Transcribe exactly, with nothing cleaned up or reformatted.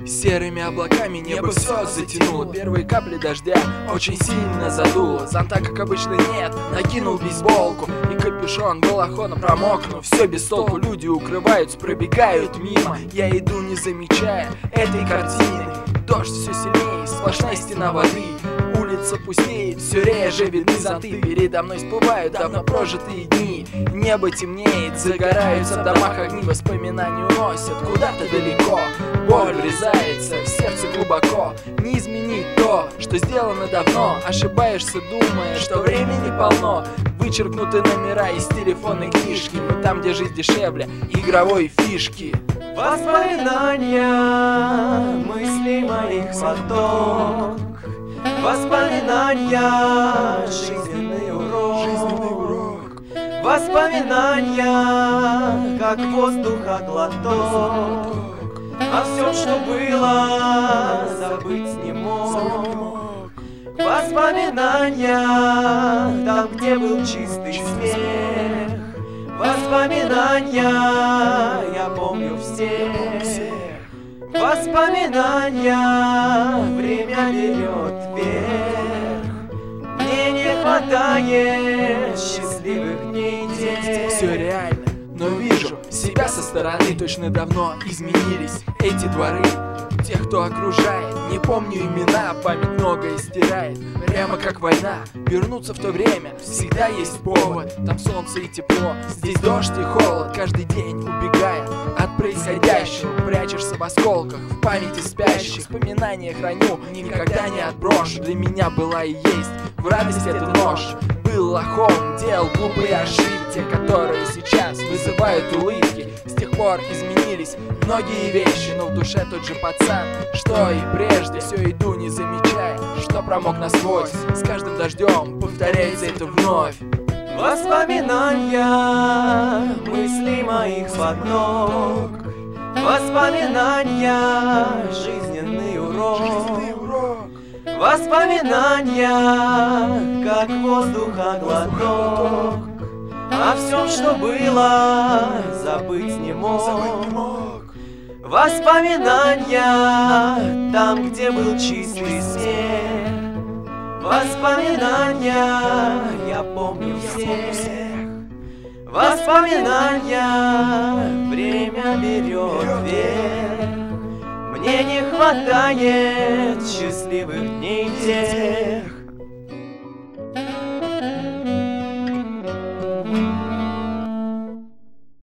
Серыми облаками небо все затянуло. Первые капли дождя очень сильно задуло. Зонта, как обычно, нет, накинул бейсболку и капюшон балахона промокнув. Все без толку, люди укрываются, пробегают мимо. Я иду, не замечая этой картины. Дождь все сильнее, сплошная стена воды. Улица пустеет, все реже видны зонты. Передо мной всплывают давно прожитые дни. Небо темнеет, загораются в домах огни. Воспоминания уносят куда-то далеко. Боль врезается в сердце глубоко. Не изменить то, что сделано давно. Ошибаешься, думая, что времени полно. Вычеркнуты номера из телефонной книжки. Мы там, где жизнь дешевле игровой фишки. Воспоминания, мысли моих поток. Воспоминания, жизненный урок. Жизненный урок. Воспоминания, как воздуха глоток. О всем, что было, забыть не мог. Воспоминания, там, где был чистый смех. Воспоминания, я помню всех. Воспоминания, время берет вверх. Мне не хватает счастливых дней. Все реально, но вижу себя со стороны. Точно давно изменились эти дворы. Тех, кто окружает, не помню имена. Память многое стирает, прямо как война. Вернуться в то время всегда есть повод. Там солнце и тепло, здесь дождь и холод. Каждый день убегая от происходящего, прячешься в осколках, в памяти спящих. Воспоминания храню, никогда не отброшу. Для меня была и есть в радости это нож. Был лохом, делал глупые ошибки, те, которые сейчас вызывают улыбки. С тех пор изменились многие вещи, но в душе тот же пацан, что и прежде. Все иду, не замечая, что промок насквозь. С каждым дождем повторяется это вновь. Воспоминания, мысли моих под ног. Воспоминания, жизненный урок. Жизненный урок. Воспоминания, как воздуха глоток. О всем, что было, забыть не мог. Воспоминания, там, где был чистый смех. Воспоминания, я помню всех. Воспоминания, время берет вверх. Мне не хватает счастливых дней тех.